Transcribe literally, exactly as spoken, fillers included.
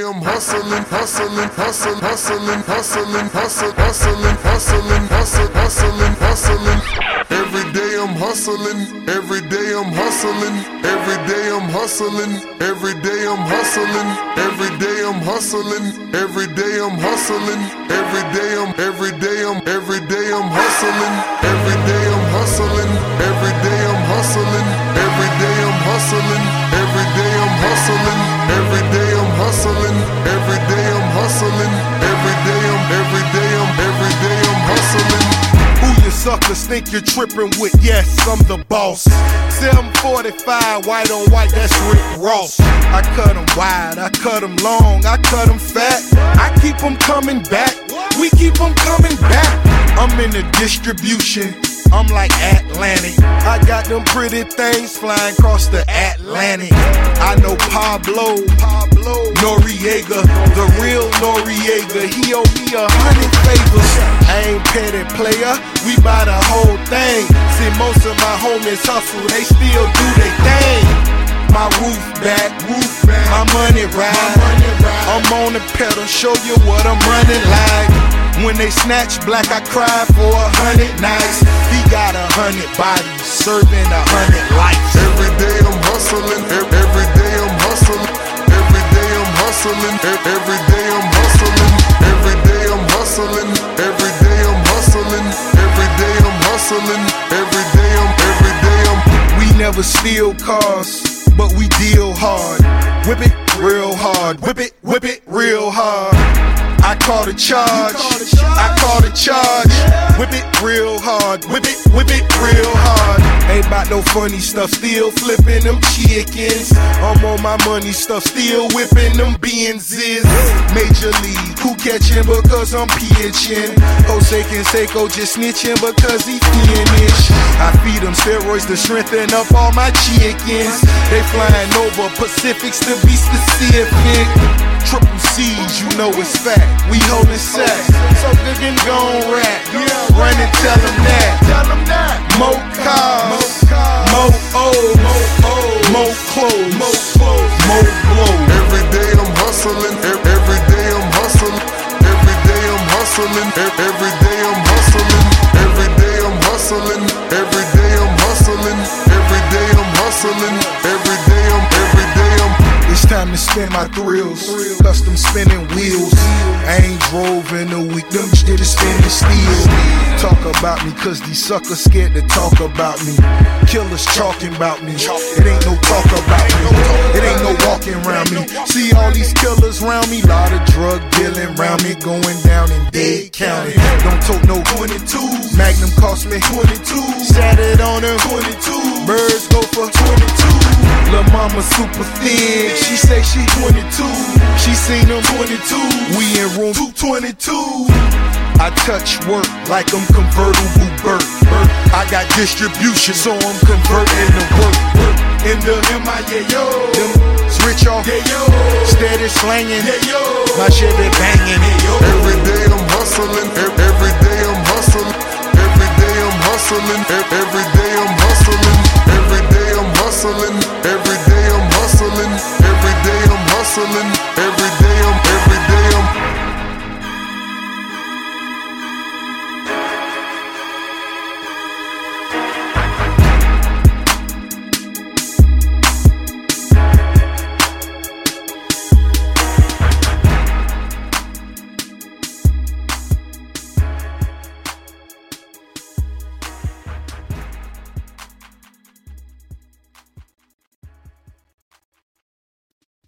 I'm hustling, hustling, hustling, hustling, hustling, hustling, hustling, hustling, hustling, hustling, hustling. Every day I'm hustling, every day I'm hustling, every day I'm hustling, every day I'm hustling, every day I'm hustling, every day I'm hustling, every day I'm, every day I'm, every day I'm hustling, every day I'm hustling, every day I'm hustling, every day I'm hustling, every day I'm hustling, every day I'm hustling, every day I'm hustling, every day I'm, every day I'm, every day I'm hustling. Who you suckers think you're tripping with? Yes, I'm the boss. seven forty-five, white on white, that's Rick Ross. I cut them wide, I cut them long, I cut them fat. I keep them coming back, we keep them coming back. I'm in the distribution, I'm like Atlantic. I got them pretty things flying across the Atlantic. I know Pablo, Pablo Noriega, the real Noriega. He owe me a hundred favors. I ain't petty player, we buy the whole thing. See, most of my homies hustle, they still do their thing. My roof back, roof back, my money ride. I'm on the pedal, show you what I'm running like. When they snatch black, I cry for a hundred nights. He got a hundred bodies, serving a hundred lives. Every day I'm hustling, every day I'm hustling, every day I'm hustling, every day I'm hustling, every day I'm hustling, every day I'm hustling, every day I'm hustling, every day I'm, every day I'm. We never steal cars, but we deal hard. Whip it real hard, whip it, whip it real hard. I call the charge, I call the charge. Whip it real hard, whip it, whip it real hard. Ain't about no funny stuff, still flipping them chickens. I'm on my money stuff, still whipping them Benzes. Major League, who catching because I'm pitching? Jose Canseco just snitching because he finished. I feed them steroids to strengthen up all my chickens. They flying over Pacifics to be specific. Triple C's, you know it's fact. We holding sacks, so good and gon' rap. Run and tell them that. More cars, more O's, more clothes, more blows. Every day I'm hustling, every day I'm hustling, every day I'm hustling, every day I'm hustling, every day I'm hustling, every day I'm hustling, every day I'm hustling, every day I'm, every day I'm. It's time to spin my thrills, custom spinning wheels. I ain't drove in a week, them did it spinning steel. Talk about me, cause these suckers scared to talk about me. Killers talking about me, it ain't no talk about me. It ain't no walking around me. See all these killers around me, lot of drug dealing around me, going down in Dade County. Don't tote no twenty-twos, Magnum cost me twenty-two. Sat it on them twenty-two, birds go for twenty-two. Lil' mama super thick, she say she twenty-two. She seen them twenty-two, we in room two twenty-two. I touch work like I'm convertible Burt. I got distribution, so I'm converting to work. In the M I A yo, them rich off, yeah, yo. Steady slanging, yeah, yo. My shit be banging, yeah, yo. Every day I'm hustling, every day I'm hustling, every day I'm hustling, every day I'm hustling, every day I'm hustling, every day I'm hustling, every day I'm hustling.